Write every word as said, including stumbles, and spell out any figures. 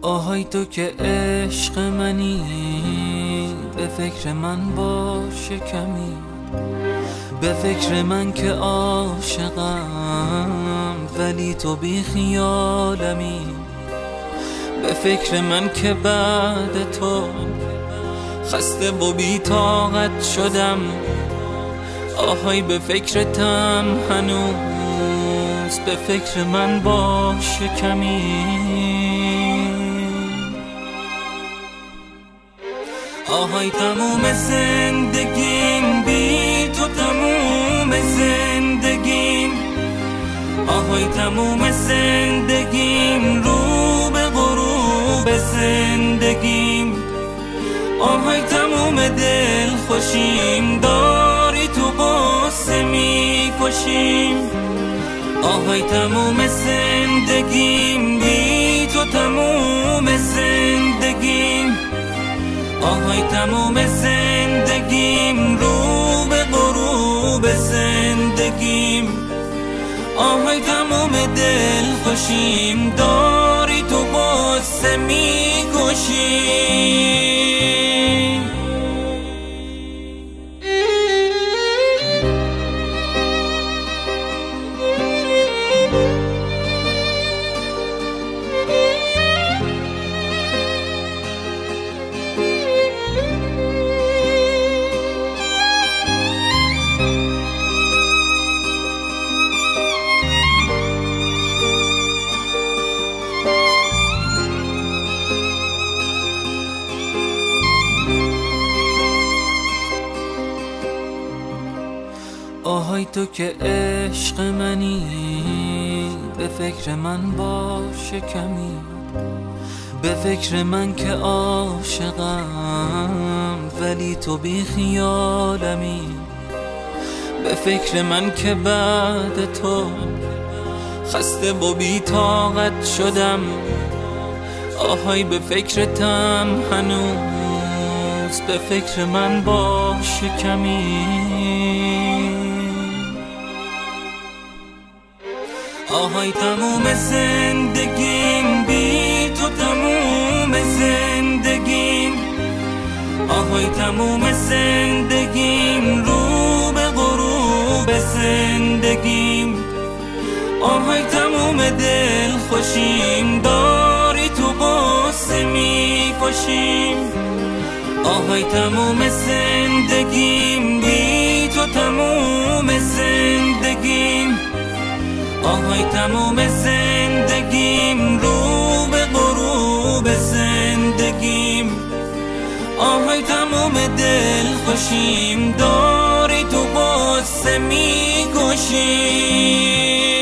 آهای تو که عشق منی، به فکر من باش کمی، به فکر من که عاشقم ولی تو بی خیالمی، به فکر من که بعد تو خسته و بی طاقت شدم. آهای به فکرتم هنوز، به فکر من باش کمی. آهای تموم زندگیم بی تو، تموم زندگیم. آهای تموم زندگیم رو به غروب زندگیم. آهای تموم دل خوشیم داری تو قصه می کشیم. آهای تموم زندگیم بی تو، تموم زندگیم. آهای تموم زندگیم رو به غروب زندگیم. آهای تموم دل خوشیم داری تو قصه می کشیم. آهای تو که عشق منی، به فکر من باش کمی، به فکر من که عاشقم ولی تو بی خیالمی، به فکر من که بعد تو خسته و بی طاقت شدم. آهای به فکرتم هنوز، به فکر من باش کمی. آهای تموم زندگیم بی تو، تموم زندگیم. آهای تموم زندگیم رو به غروب زندگیم. آهای تموم دل خوشیم داری تو قصه می کشیم. آهای تموم زندگیم بی تو، تموم زندگیم. آهای تموم زندگیم رو به غروب زندگیم. آهای تموم دل خوشیم داری تو قصه می کشیم.